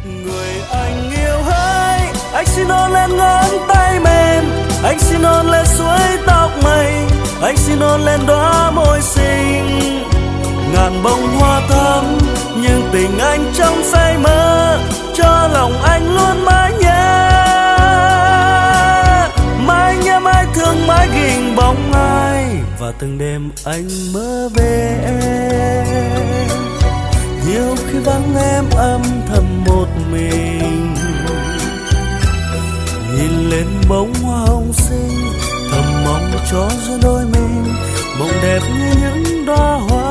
Người anh yêu hỡi, anh xin hôn lên ngón tay mềm, anh xin hôn lên suối tóc mây, anh xin hôn lên đóa môi xinh. Ngàn bông hoa thắm nhưng tình anh trong say mơ, cho lòng anh luôn mãi nhớ, mãi nhớ mãi thương mãi ghi hình bóng ai. Và từng đêm anh mơ về em, nhiều khi vắng em âm thầm một mình, nhìn lên bông hoa hồng xinh, thầm mong cho giữa đôi mình mộng đẹp như những đóa hoa